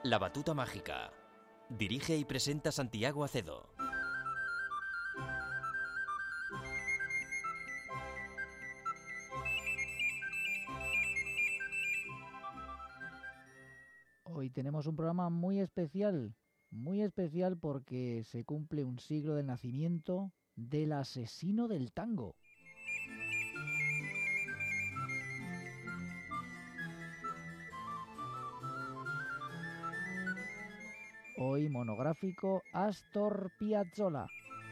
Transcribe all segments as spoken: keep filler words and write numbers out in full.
La Batuta Mágica. Dirige y presenta Santiago Acedo. Hoy tenemos un programa muy especial, muy especial porque se cumple un siglo del nacimiento del asesino del tango. Hoy monográfico Astor Piazzolla.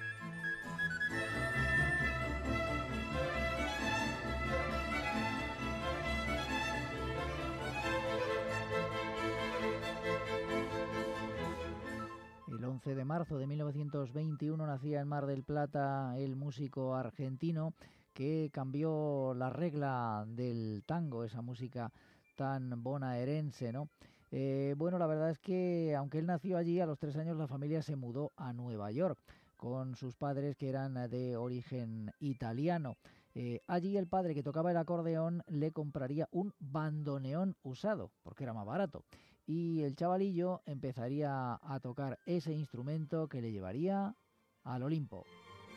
El once de marzo de mil novecientos veintiuno nacía en Mar del Plata el músico argentino que cambió la regla del tango, esa música tan bonaerense, ¿no? Eh, bueno, la verdad es que aunque él nació allí, a los tres años la familia se mudó a Nueva York con sus padres que eran de origen italiano. Eh, allí el padre, que tocaba el acordeón, le compraría un bandoneón usado, porque era más barato. Y el chavalillo empezaría a tocar ese instrumento que le llevaría al Olimpo.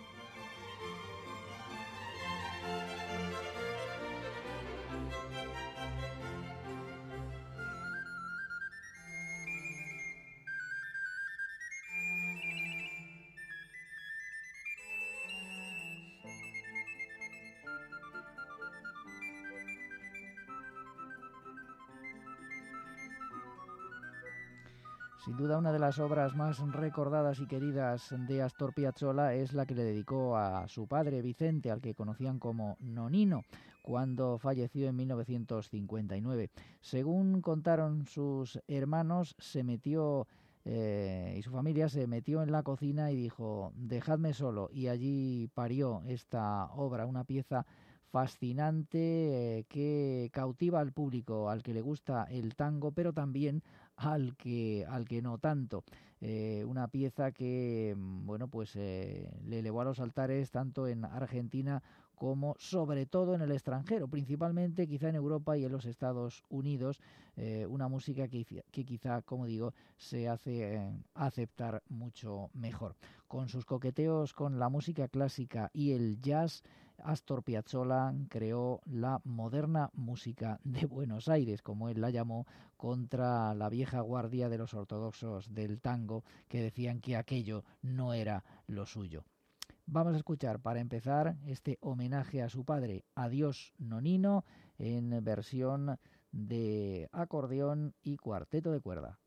Sin duda, una de las obras más recordadas y queridas de Astor Piazzolla es la que le dedicó a su padre Vicente, al que conocían como Nonino, cuando falleció en mil novecientos cincuenta y nueve. Según contaron sus hermanos, se metió eh, y su familia se metió en la cocina y dijo: dejadme solo, y allí parió esta obra, una pieza fascinante eh, que cautiva al público, al que le gusta el tango, pero también al que al que no tanto. Eh, una pieza que, bueno, pues eh, le elevó a los altares tanto en Argentina como sobre todo en el extranjero, principalmente quizá en Europa y en los Estados Unidos, eh, una música que, que quizá, como digo, se hace eh, aceptar mucho mejor. Con sus coqueteos con la música clásica y el jazz, Astor Piazzolla creó la moderna música de Buenos Aires, como él la llamó, contra la vieja guardia de los ortodoxos del tango, que decían que aquello no era lo suyo. Vamos a escuchar, para empezar, este homenaje a su padre, Adiós Nonino, en versión de acordeón y cuarteto de cuerda.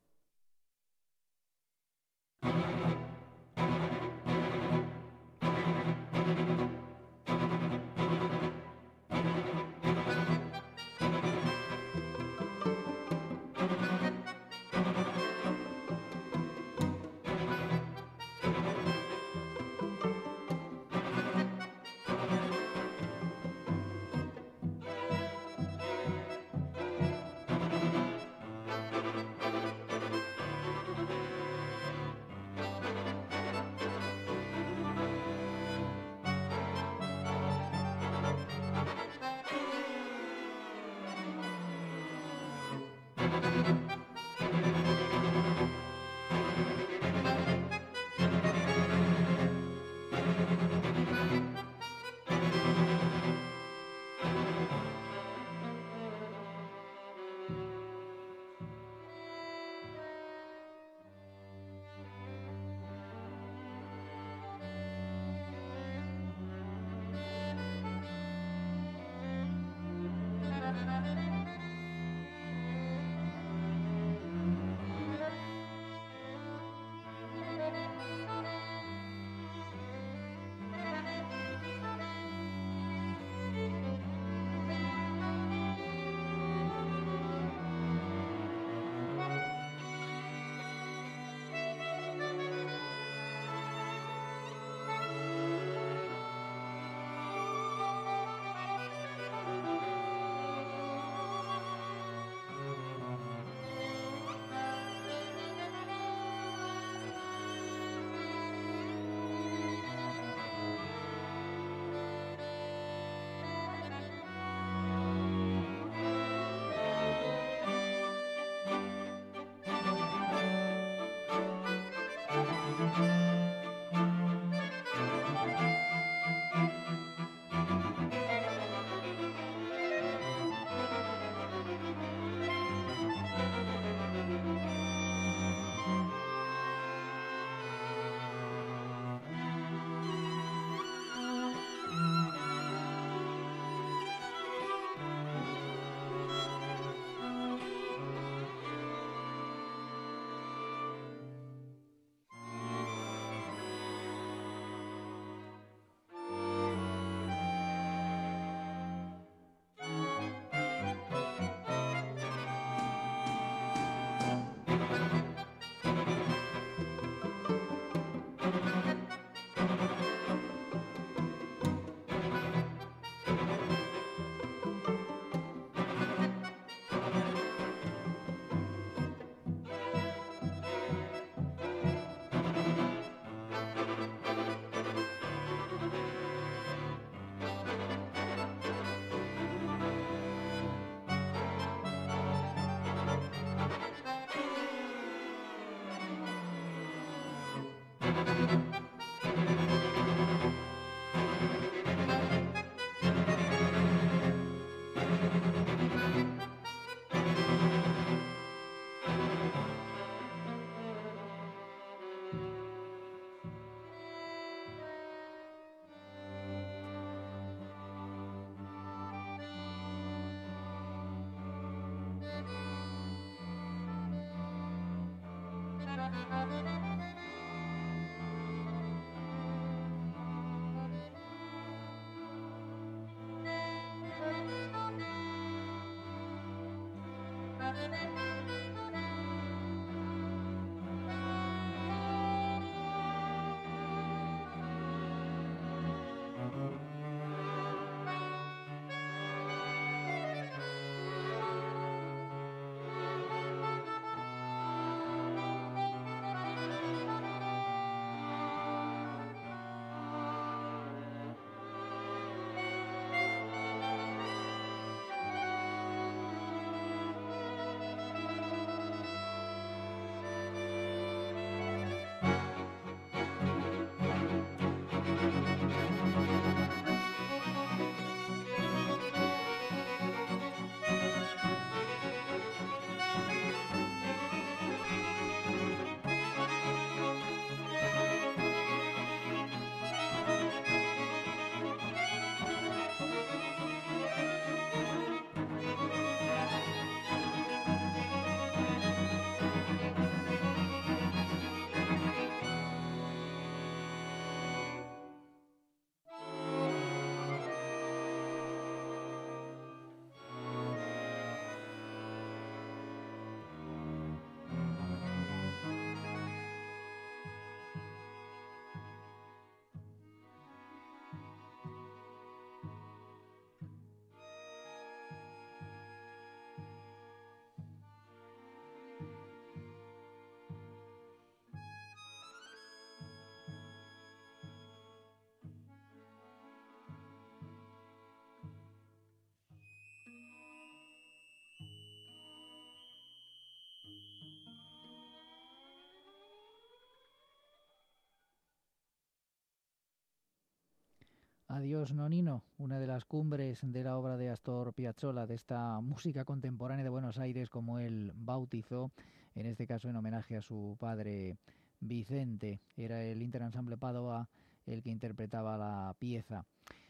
Adiós Nonino, una de las cumbres de la obra de Astor Piazzolla, de esta música contemporánea de Buenos Aires, como él bautizó, en este caso en homenaje a su padre Vicente. Era el Interensemble Padova el que interpretaba la pieza.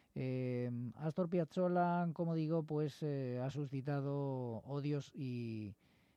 Eh, Astor Piazzolla, como digo, pues eh, ha suscitado odios y,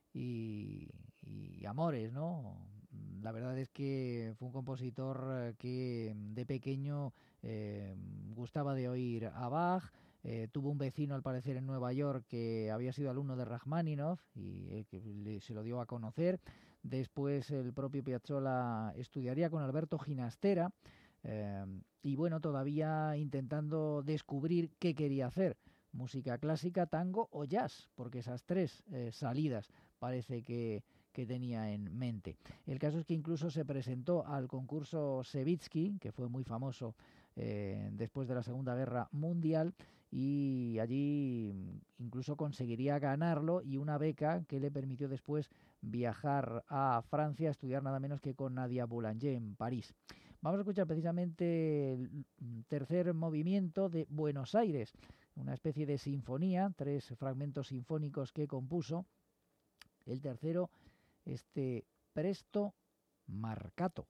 y, y amores, ¿no? La verdad es que fue un compositor que de pequeño eh, gustaba de oír a Bach. Eh, tuvo un vecino, al parecer, en Nueva York que había sido alumno de Rachmaninoff y eh, que le, se lo dio a conocer. Después el propio Piazzolla estudiaría con Alberto Ginastera eh, y bueno, todavía intentando descubrir qué quería hacer, música clásica, tango o jazz, porque esas tres eh, salidas parece que, que tenía en mente. El caso es que incluso se presentó al concurso Sevitsky, que fue muy famoso eh, después de la Segunda Guerra Mundial, y allí incluso conseguiría ganarlo y una beca que le permitió después viajar a Francia a estudiar nada menos que con Nadia Boulanger en París. Vamos a escuchar precisamente el tercer movimiento de Buenos Aires, una especie de sinfonía, tres fragmentos sinfónicos que compuso. El tercero, este Presto Marcato.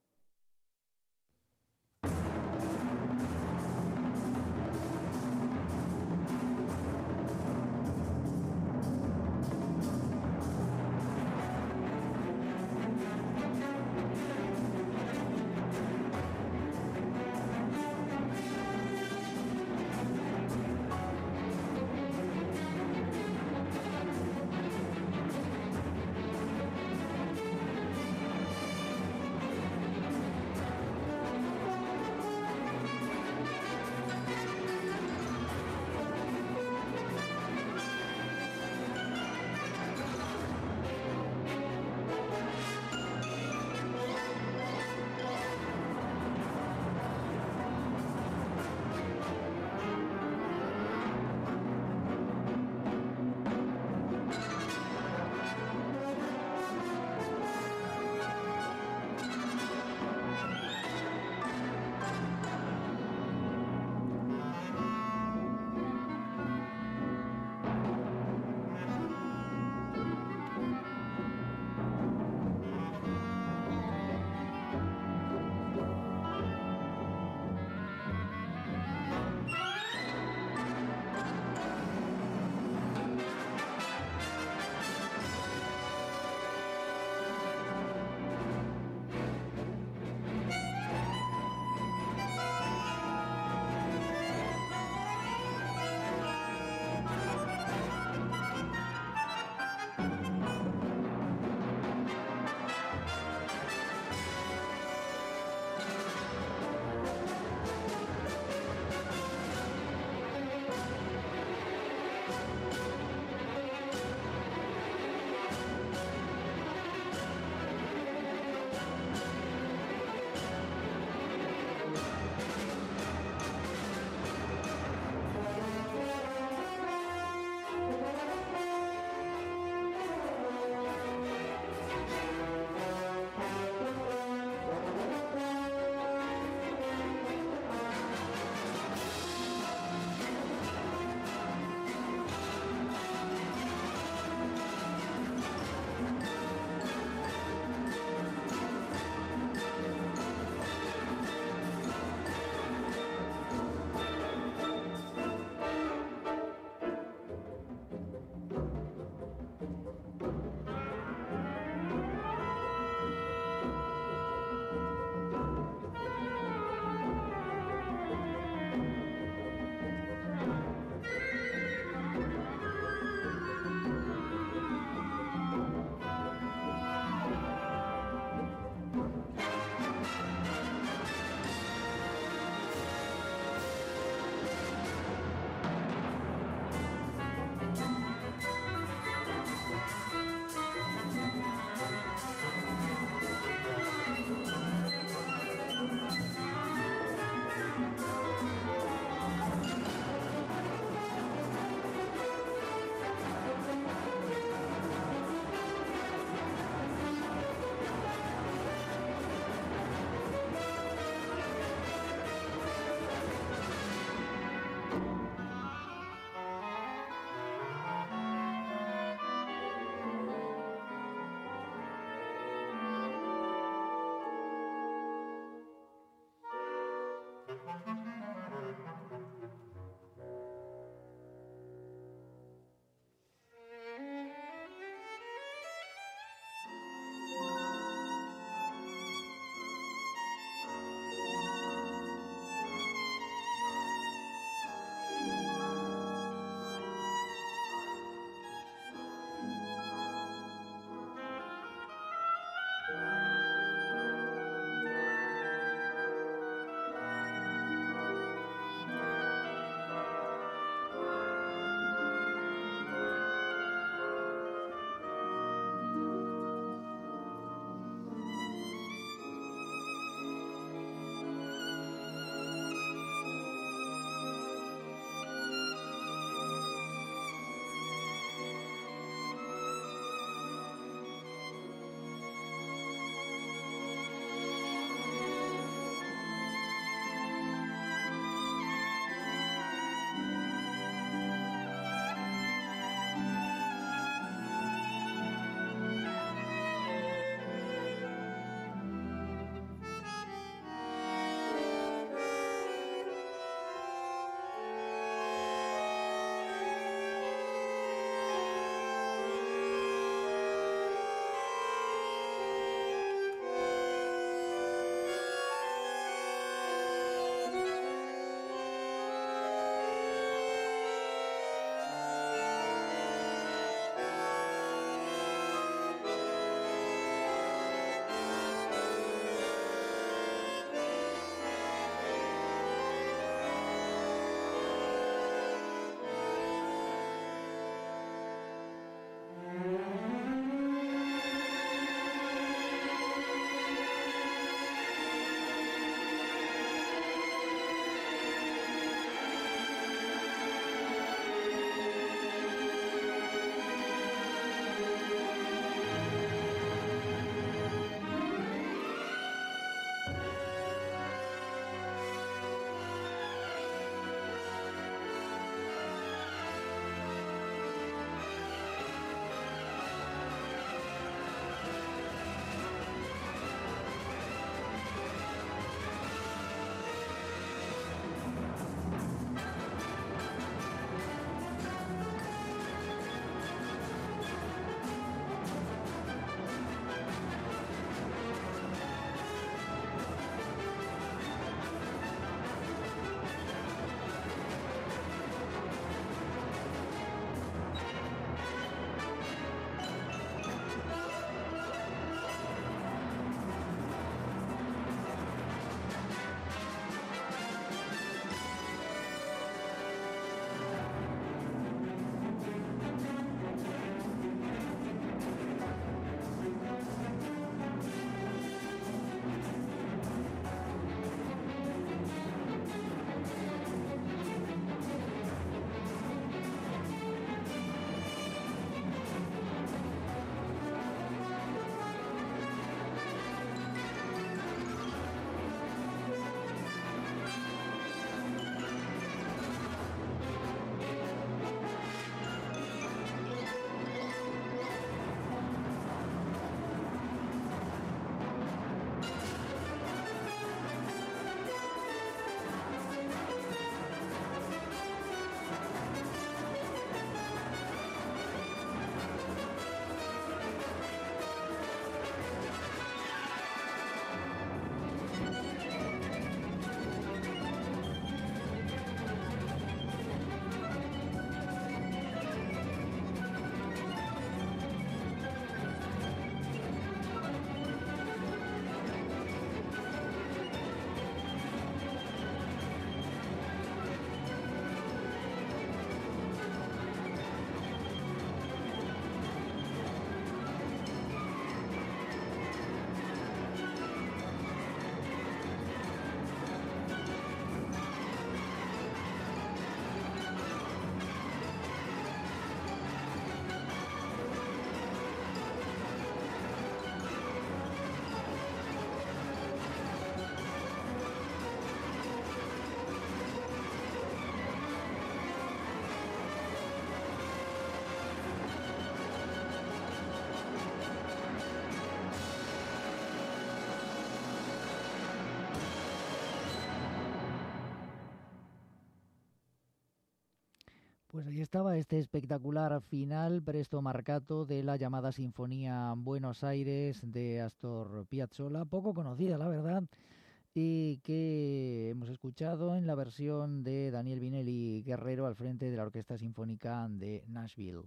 Pues ahí estaba este espectacular final presto marcato de la llamada Sinfonía Buenos Aires de Astor Piazzolla, poco conocida la verdad, y que hemos escuchado en la versión de Daniel Vinelli Guerrero al frente de la Orquesta Sinfónica de Nashville.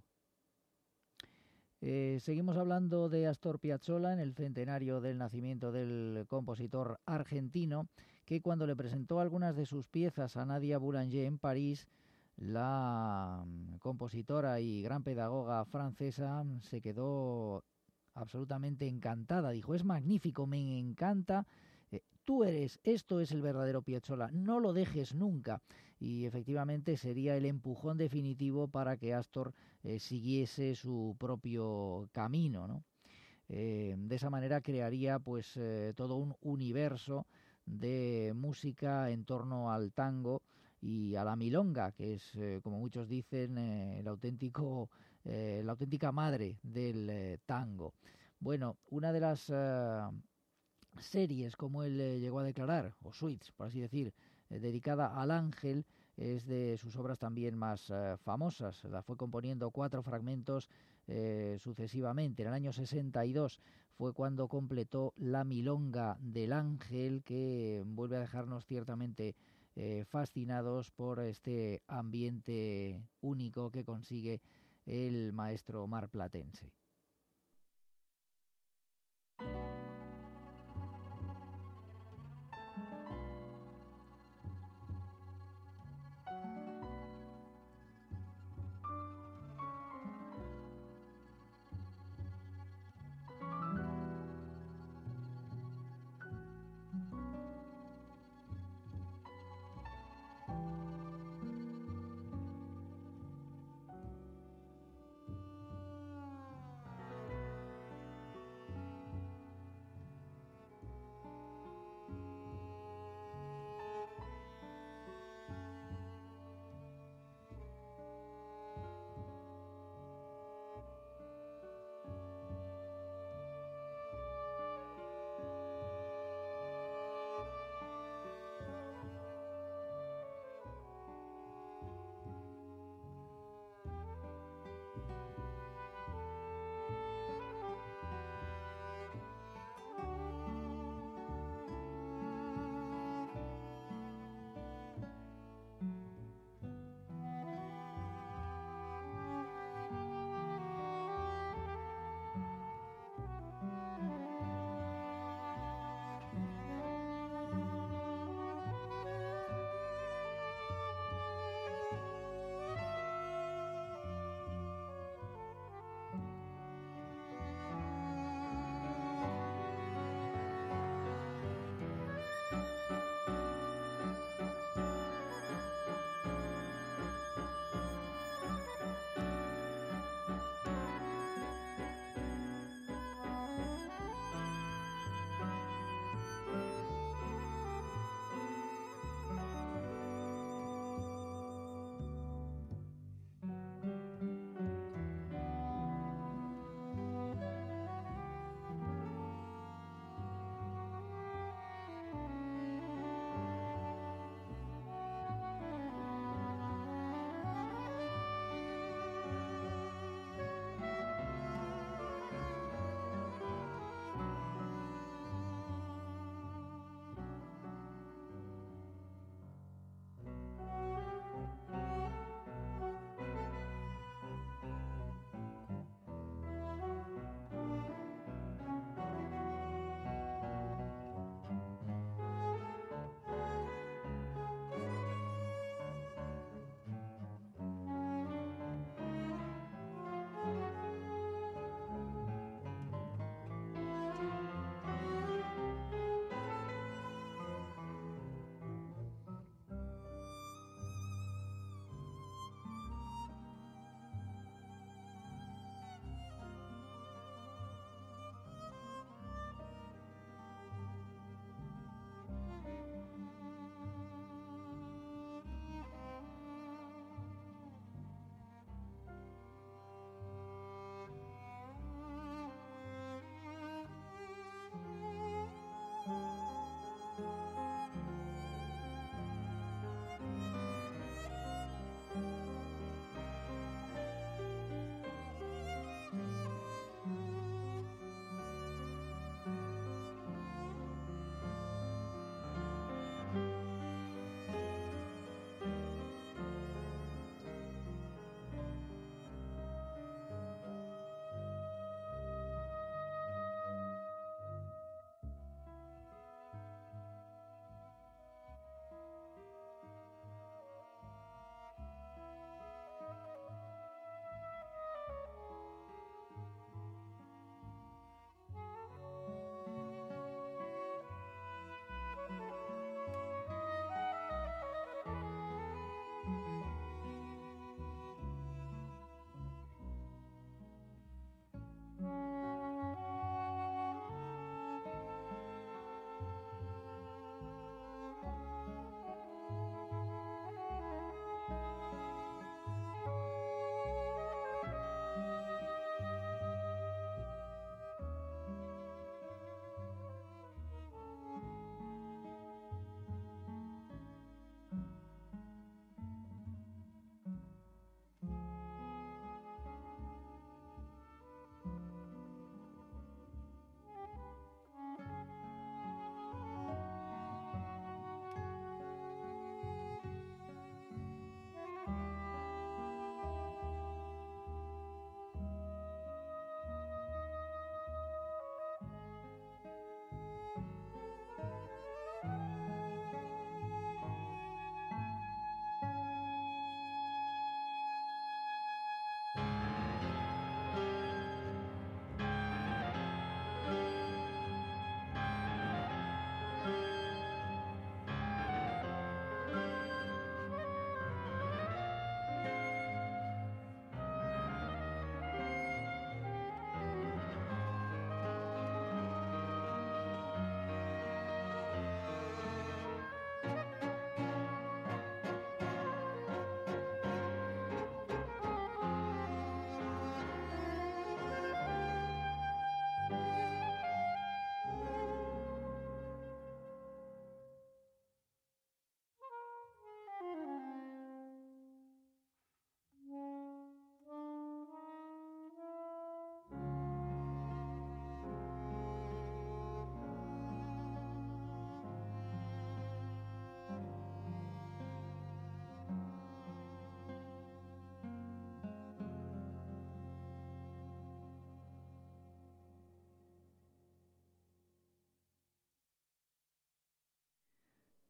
Eh, seguimos hablando de Astor Piazzolla en el centenario del nacimiento del compositor argentino, que cuando le presentó algunas de sus piezas a Nadia Boulanger en París, la compositora y gran pedagoga francesa se quedó absolutamente encantada. Dijo, es magnífico, me encanta, eh, tú eres, esto es el verdadero Piazzolla, no lo dejes nunca. Y efectivamente sería el empujón definitivo para que Astor eh, siguiese su propio camino, ¿no? Eh, de esa manera crearía pues eh, todo un universo de música en torno al tango y a la milonga, que es, eh, como muchos dicen, eh, el auténtico, eh, la auténtica madre del eh, tango. Bueno, una de las eh, series, como él eh, llegó a declarar, o suites, por así decir, eh, dedicada al ángel, es de sus obras también más eh, famosas. La fue componiendo cuatro fragmentos eh, sucesivamente. En el año sesenta y dos fue cuando completó La Milonga del Ángel, que vuelve a dejarnos ciertamente eh, fascinados por este ambiente único que consigue el maestro marplatense.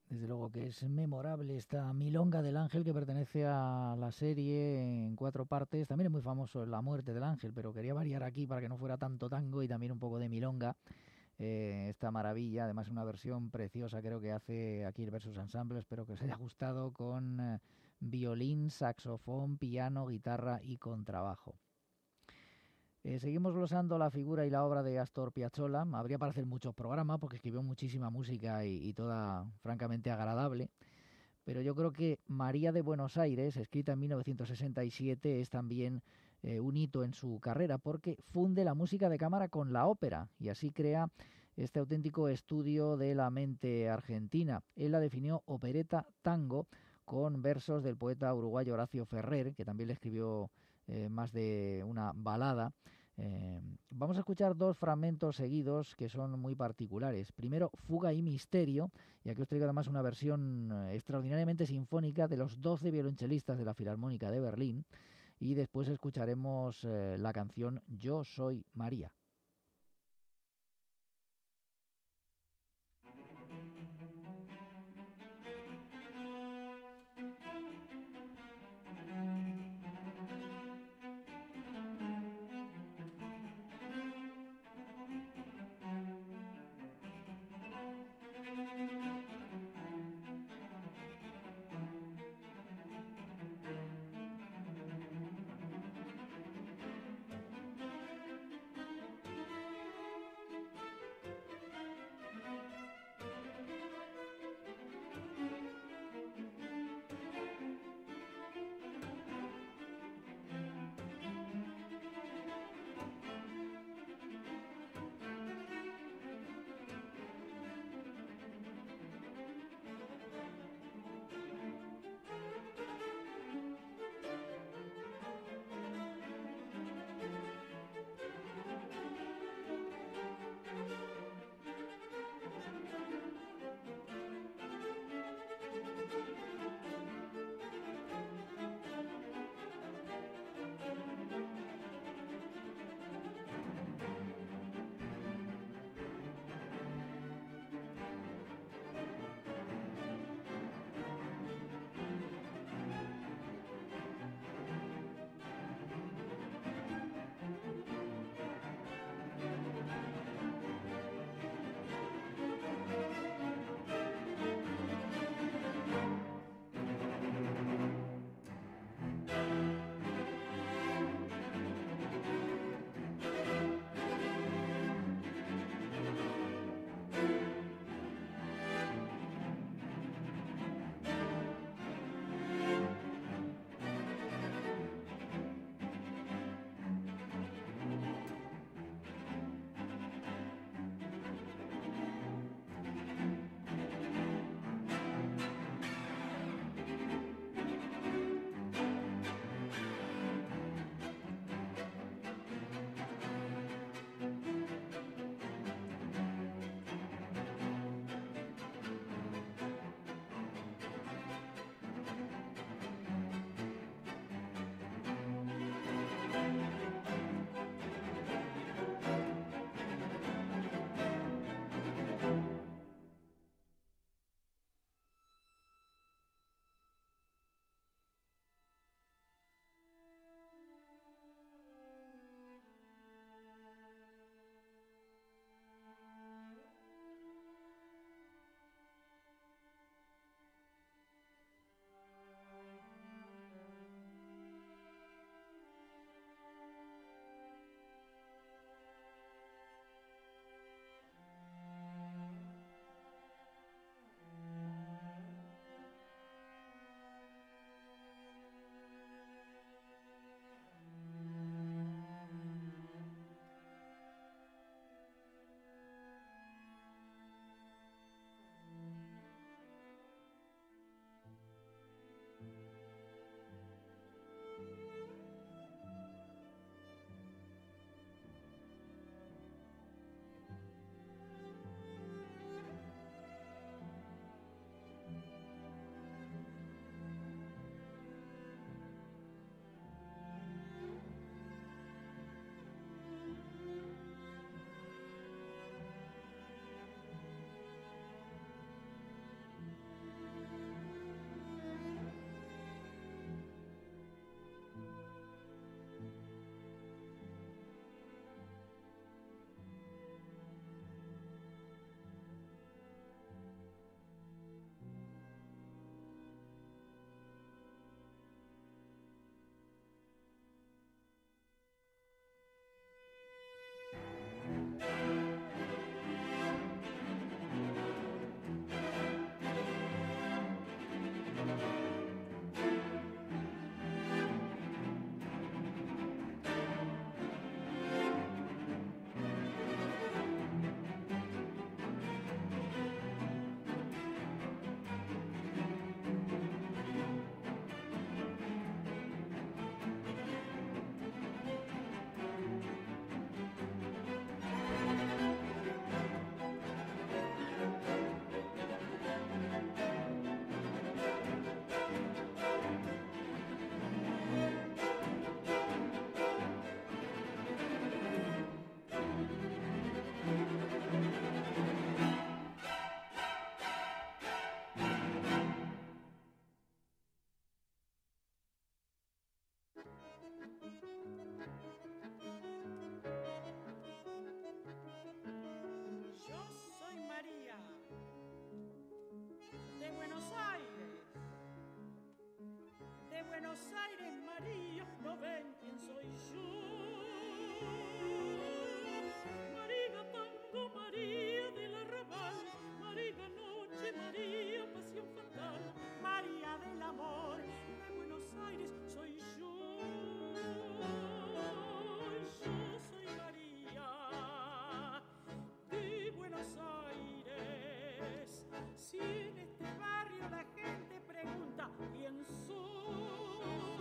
Desde luego que es memorable esta Milonga del Ángel, que pertenece a la serie en cuatro partes. También es muy famoso La muerte del ángel, pero quería variar aquí para que no fuera tanto tango y también un poco de milonga. Eh, esta maravilla, además una versión preciosa, creo que hace aquí el Versus Ensemble. Espero que os haya gustado, con eh, violín, saxofón, piano, guitarra y contrabajo. Eh, seguimos glosando la figura y la obra de Astor Piazzolla. Habría para hacer muchos programas porque escribió muchísima música y, y toda francamente agradable. Pero yo creo que María de Buenos Aires, escrita en mil novecientos sesenta y siete, es también eh, un hito en su carrera porque funde la música de cámara con la ópera y así crea este auténtico estudio de la mente argentina. Él la definió opereta tango, con versos del poeta uruguayo Horacio Ferrer, que también le escribió eh, más de una balada. Eh, vamos a escuchar dos fragmentos seguidos que son muy particulares. Primero, Fuga y Misterio, y aquí os traigo además una versión eh, extraordinariamente sinfónica de los doce violonchelistas de la Filarmónica de Berlín, y después escucharemos eh, la canción Yo soy María. Buenos Aires, María, no ven quién soy yo. María tango, María del arrabal, María noche, María pasión fatal, María del amor, de Buenos Aires soy yo. Yo soy María de Buenos Aires. Si en este barrio la gente pregunta quién soy,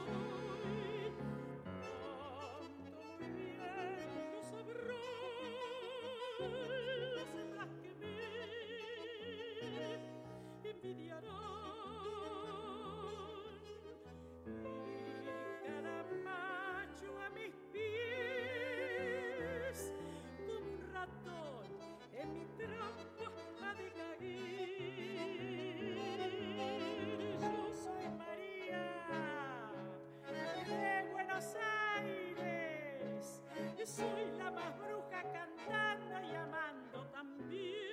canto muy bien, lo sabrán las hembras que me envidiarán. Y cada macho a mis pies, como un ratón en mi trampa ha de caer. Yo soy María de Buenos Aires, soy la más bruja cantando y amando también.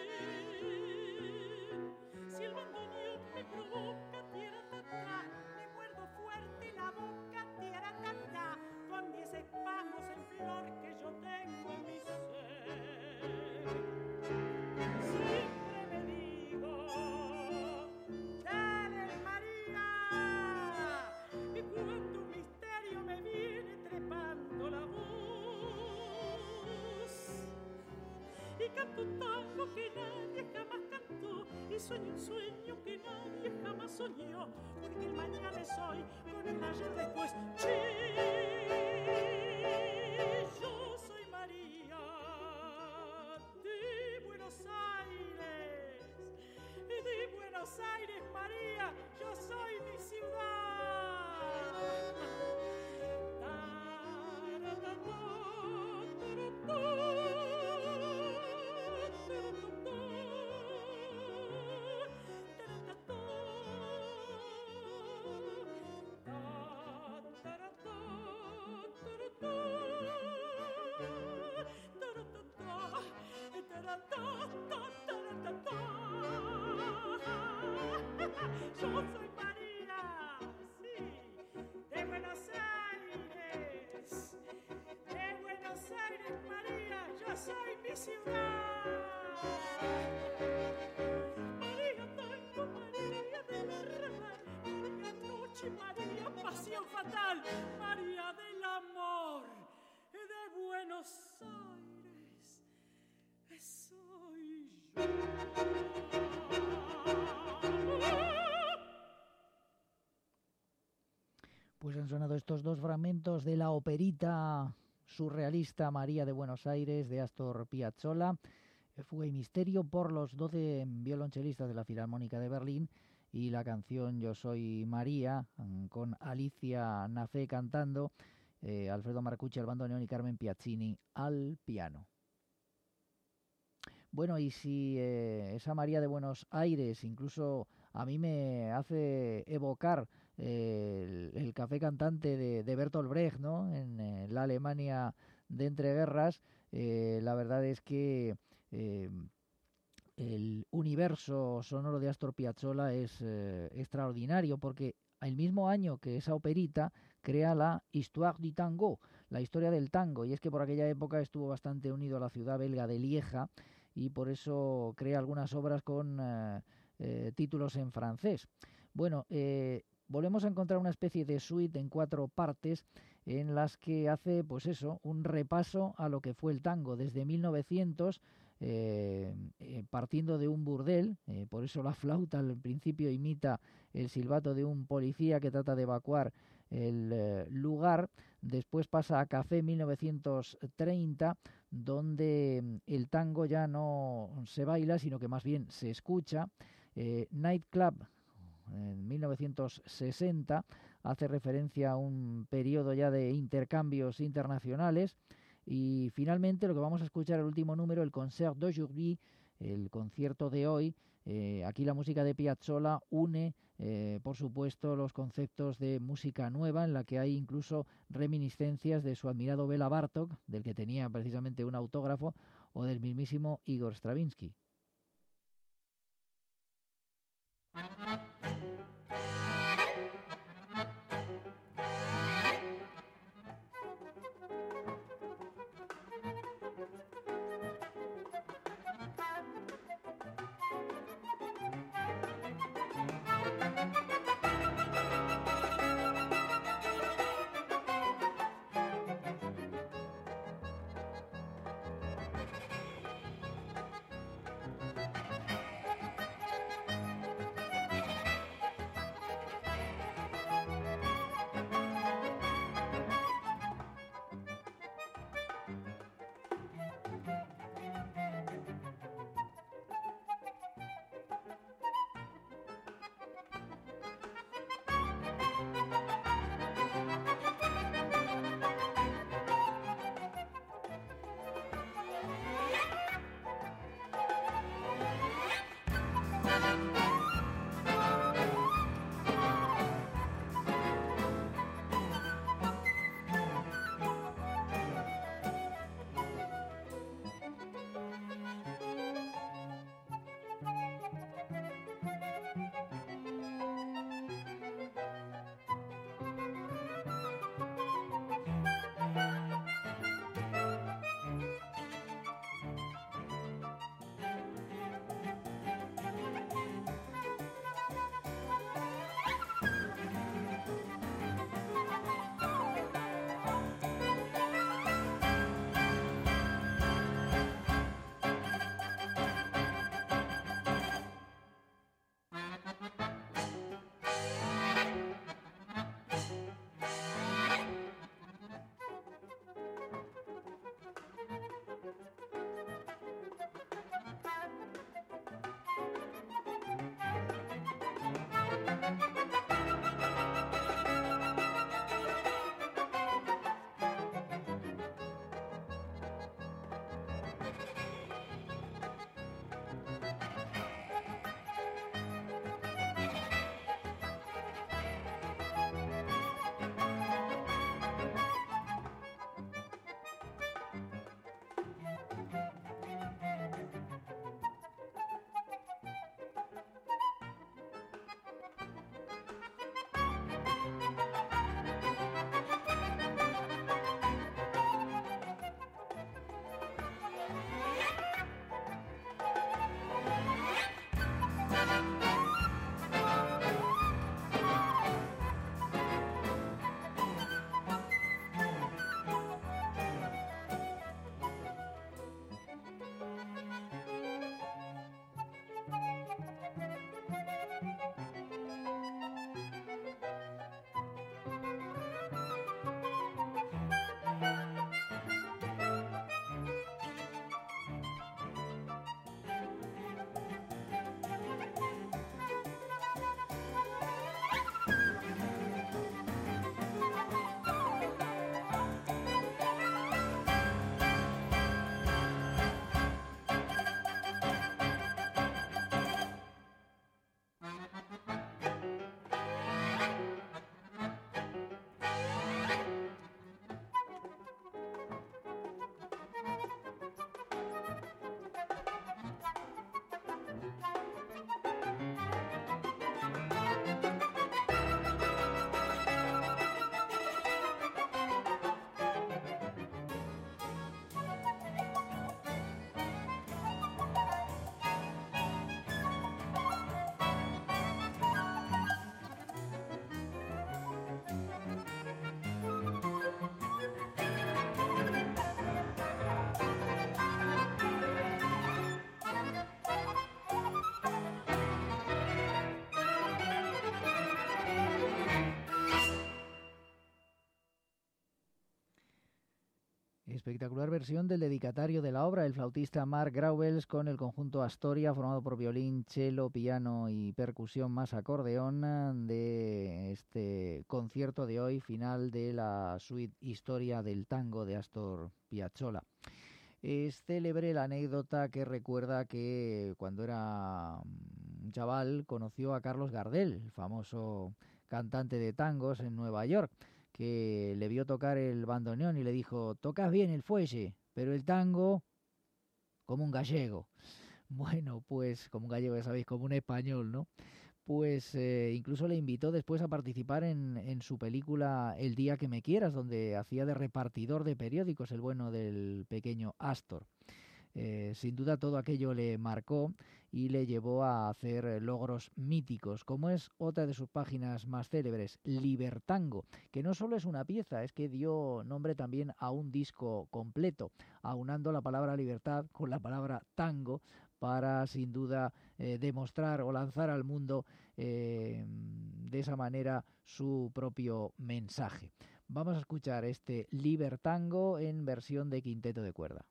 Si el bandoneón me provoca, tierra tatá, me muerdo fuerte la boca, tierra tatá, con diez espasmos en flor que yo tengo en mi ser. Siempre me digo, dale María, y cuando un misterio me viene trepando la voz, y canto un tango que nadie jamás cantó, y sueño un sueño que nadie jamás soñó, porque el mañana es hoy con el ayer después. Sí, yo soy María de Buenos Aires, de Buenos Aires, María, yo soy mi ciudad. Yo soy María, sí, de Buenos Aires, de Buenos Aires, María, yo soy mi ciudad. María tango, María del arrabal, María noche, María pasión fatal, María del amor, de Buenos Aires, soy yo. Pues han sonado estos dos fragmentos de la operita surrealista María de Buenos Aires de Astor Piazzolla, Fuga y Misterio por los doce violonchelistas de la Filarmónica de Berlín, y la canción Yo soy María con Alicia Nafé cantando, eh, Alfredo Marcucci al bandoneón y Carmen Piazzini al piano. Bueno, y si eh, esa María de Buenos Aires incluso a mí me hace evocar eh, el, el café cantante de, de Bertolt Brecht, ¿no? En eh, la Alemania de entreguerras, eh, la verdad es que eh, el universo sonoro de Astor Piazzolla es eh, extraordinario, porque el mismo año que esa operita crea la Histoire du Tango, la historia del tango, y es que por aquella época estuvo bastante unido a la ciudad belga de Lieja, y por eso crea algunas obras con eh, eh, títulos en francés. Bueno, eh, volvemos a encontrar una especie de suite en cuatro partes en las que hace, pues eso, un repaso a lo que fue el tango desde mil novecientos, eh, eh, partiendo de un burdel, eh, por eso la flauta al principio imita el silbato de un policía que trata de evacuar el eh, lugar. Después pasa a Café mil novecientos treinta, donde el tango ya no se baila, sino que más bien se escucha. eh, Nightclub en mil novecientos sesenta hace referencia a un periodo ya de intercambios internacionales. Y finalmente lo que vamos a escuchar, el último número, el Concert d'aujourd'hui, el concierto de hoy. Eh, aquí la música de Piazzolla une, eh, por supuesto, los conceptos de música nueva, en la que hay incluso reminiscencias de su admirado Bela Bartók, del que tenía precisamente un autógrafo, o del mismísimo Igor Stravinsky. Espectacular versión del dedicatario de la obra, el flautista Mark Graubels, con el conjunto Astoria, formado por violín, cello, piano y percusión más acordeón, de este concierto de hoy, final de la suite Historia del Tango de Astor Piazzolla. Es célebre la anécdota que recuerda que cuando era un chaval conoció a Carlos Gardel, el famoso cantante de tangos en Nueva York, que le vio tocar el bandoneón y le dijo: tocas bien el fuelle, pero el tango como un gallego. Bueno, pues como un gallego, ya sabéis, como un español, ¿no? Pues eh, incluso le invitó después a participar en, en su película El día que me quieras, donde hacía de repartidor de periódicos, el bueno del pequeño Astor. Eh, sin duda todo aquello le marcó y le llevó a hacer logros míticos, como es otra de sus páginas más célebres, Libertango, que no solo es una pieza, es que dio nombre también a un disco completo, aunando la palabra libertad con la palabra tango, para sin duda eh, demostrar o lanzar al mundo eh, de esa manera su propio mensaje. Vamos a escuchar este Libertango en versión de quinteto de cuerda.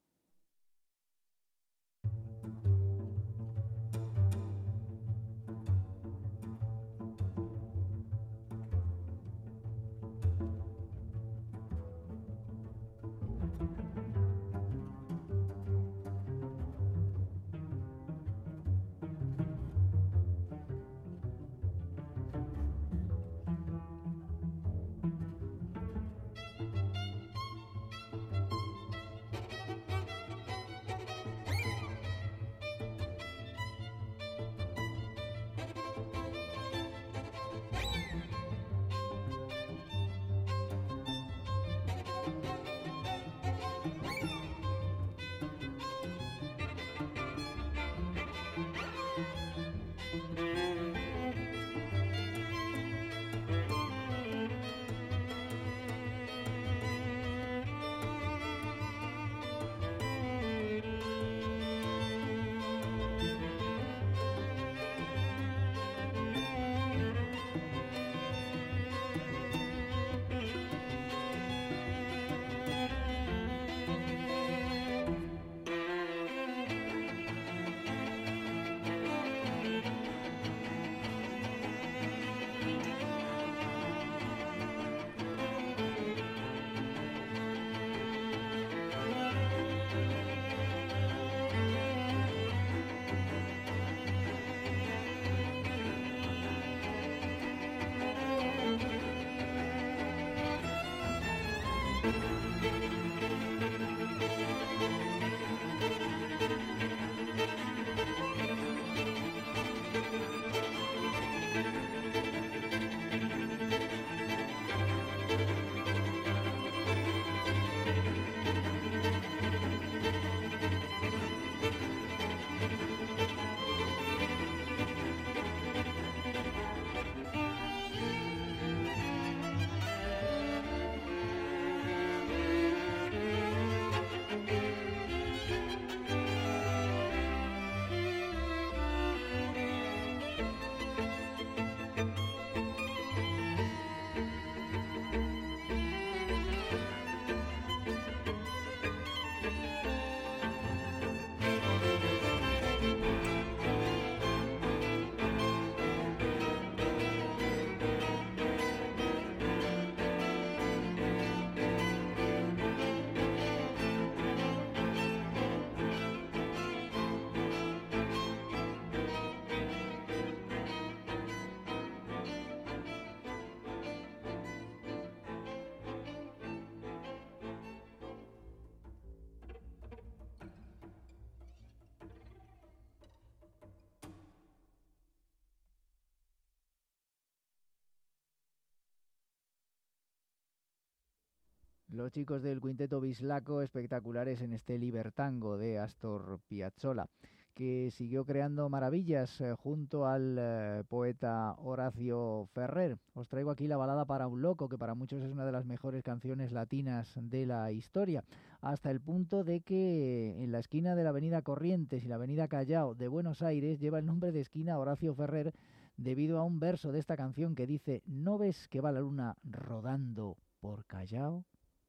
Los chicos del Quinteto Bislaco espectaculares en este Libertango de Astor Piazzolla, que siguió creando maravillas eh, junto al eh, poeta Horacio Ferrer. Os traigo aquí la balada Para un loco, que para muchos es una de las mejores canciones latinas de la historia, hasta el punto de que en la esquina de la avenida Corrientes y la avenida Callao de Buenos Aires lleva el nombre de esquina Horacio Ferrer debido a un verso de esta canción que dice: ¿no ves que va la luna rodando por Callao?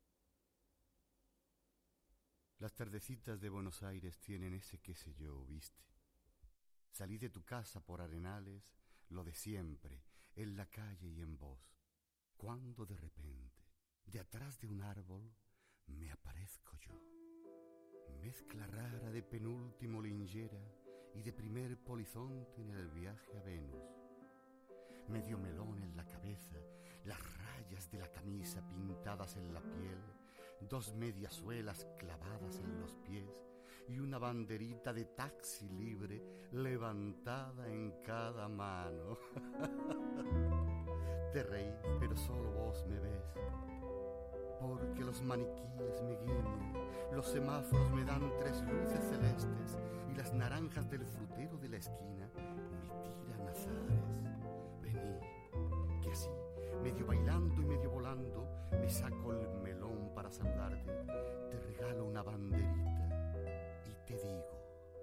Las tardecitas de Buenos Aires tienen ese qué sé yo, ¿viste? Salí de tu casa por Arenales, lo de siempre, en la calle y en vos. Cuando de repente, de atrás de un árbol, me aparezco yo. Mezcla rara de penúltimo lingera y de primer polizonte en el viaje a Venus. Medio melón en la cabeza, las rayas de la camisa pintadas en la piel, dos mediasuelas clavadas en los pies y una banderita de taxi libre levantada en cada mano. Te reí, pero solo vos me ves. porque los maniquíes me guiñan, los semáforos me dan tres luces celestes y las naranjas del frutero de la esquina me tiran azares. Vení, que así, medio bailando y medio volando, me saco el melón para saludarte, te regalo una banderita y te digo: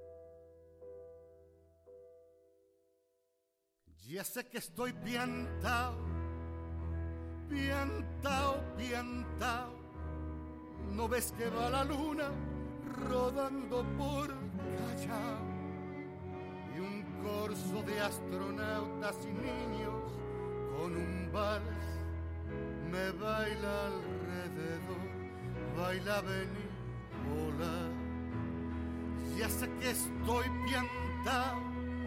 ya sé que estoy piantao, piantao, piantao. ¿No ves que va la luna rodando por Callao? Y un corso de astronautas y niños con un vals me baila alrededor. Baila, vení, hola. Ya sé que estoy piantao,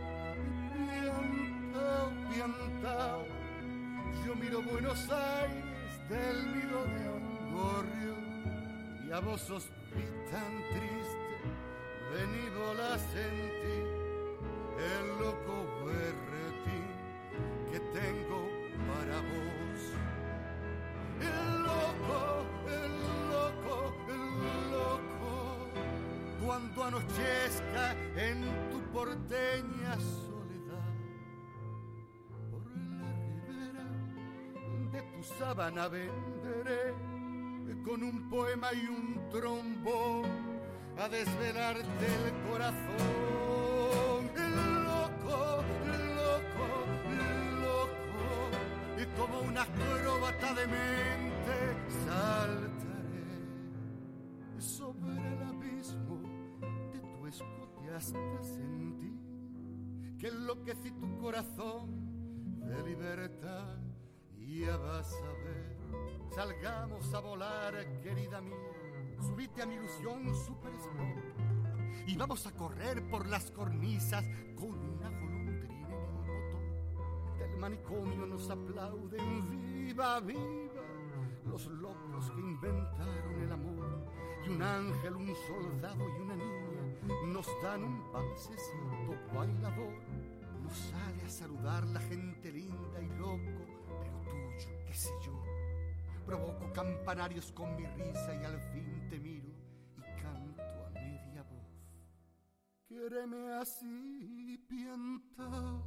piantao, piantao. Yo miro Buenos Aires del nido de un gorrión y a vos sos tan triste. Vení, volá, sentí el loco berretín que tengo para vos. El loco, el loco, el loco, cuando anochezca en tu porteña soledad, por la ribera de tu sábana venderé con un poema y un trombón a desvelarte el corazón. El loco, el loco, el loco, y como una acróbata de mente saltaré sobre el abismo de tu escote hasta sentir que enloquecí tu corazón de libertad. Y ya vas a ver, salgamos a volar, querida mía, subite a mi ilusión super sport y vamos a correr por las cornisas con una golondrina en el motor. Del manicomio nos aplauden, viva, viva, los locos que inventaron el amor. Y un ángel, un soldado y una niña nos dan un balsecito bailador. Nos sale a saludar la gente linda y loco, pero tuyo, qué sé yo. Provoco campanarios con mi risa y al fin te miro y canto a media voz. Quéreme así, piantao,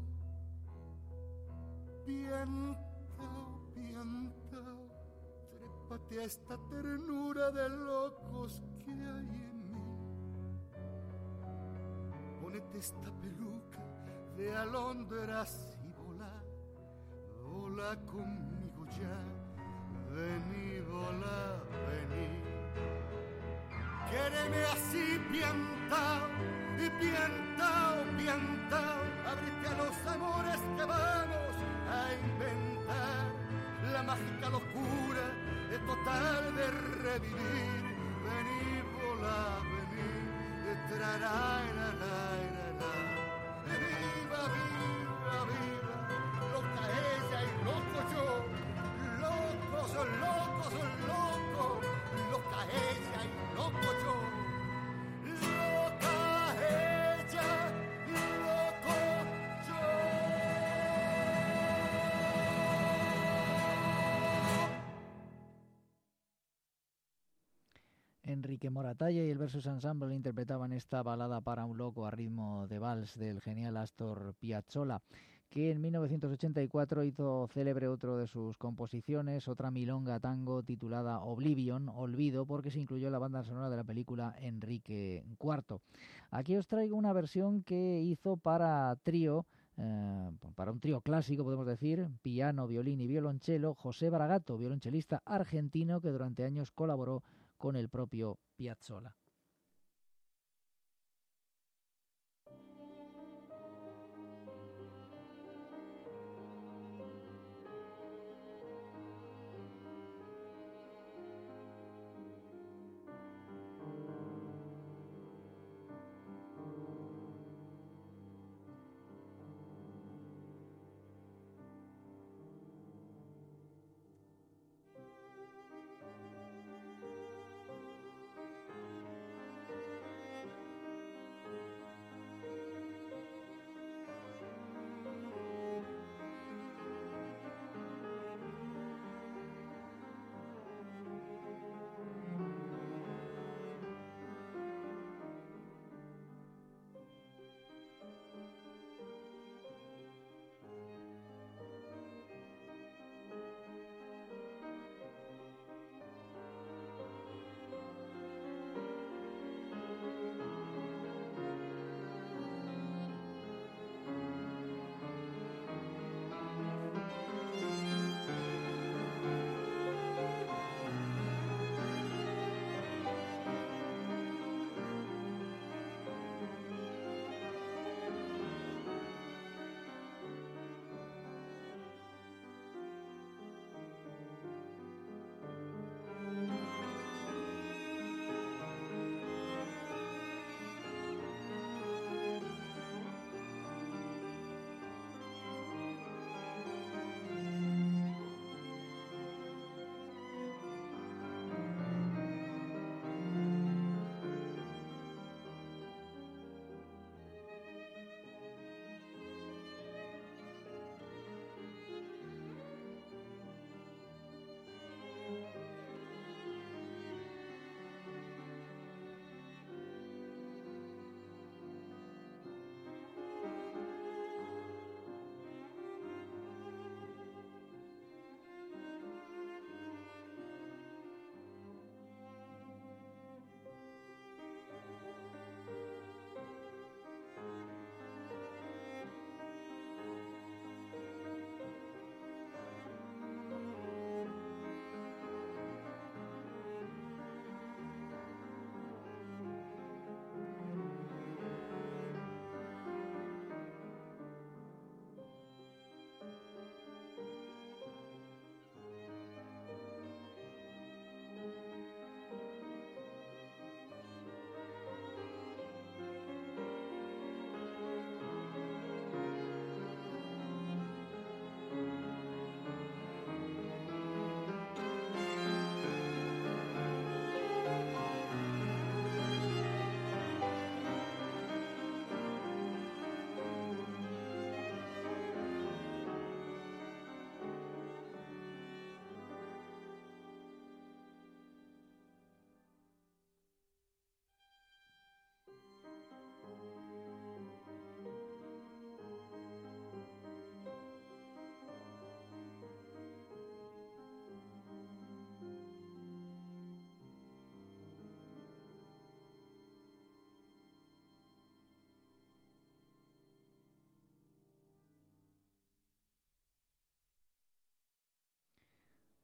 piantao, piantao. Trépate a esta ternura de locos que hay en mí. Ponete esta peluca de alondras y volá, volá conmigo ya. Vení, volá, vení. Quéreme así, piantao, y piantao, piantao. Ábrete a los amores que vamos a inventar. La mágica locura es total de revivir. Vení, volá, vení. Trararararara. Viva, viva, viva. Loca ella y loco yo. Locos, locos, locos, loca ella y loco yo. Loca ella, loco yo. Enrique Moratalla y el Versus Ensemble interpretaban esta balada para un loco a ritmo de vals del genial Astor Piazzolla, que en mil novecientos ochenta y cuatro hizo célebre otro de sus composiciones, otra milonga tango titulada Oblivion, Olvido, porque se incluyó en la banda sonora de la película Enrique cuarto. Aquí os traigo una versión que hizo para trío, eh, para un trío clásico, podemos decir, piano, violín y violonchelo, José Bragato, violonchelista argentino que durante años colaboró con el propio Piazzolla.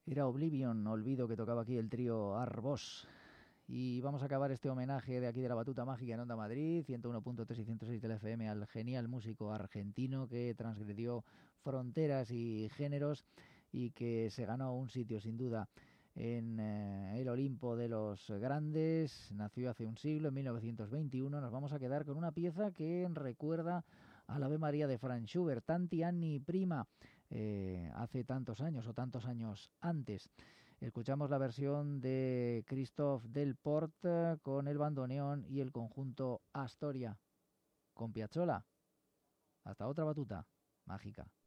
Era Oblivion, olvido, que tocaba aquí el trío Arbós. Y vamos a acabar este homenaje de aquí de la Batuta Mágica en Onda Madrid, ciento uno punto tres y ciento seis de la F M, al genial músico argentino que transgredió fronteras y géneros y que se ganó un sitio sin duda en eh, el Olimpo de los grandes. Nació hace un siglo, en mil novecientos veintiuno. Nos vamos a quedar con una pieza que recuerda al Ave María de Franz Schubert, Tanti anni prima, eh, hace tantos años o tantos años antes. Escuchamos la versión de Christoph Delport con el bandoneón y el conjunto Astoria con Piazzolla. Hasta otra Batuta Mágica.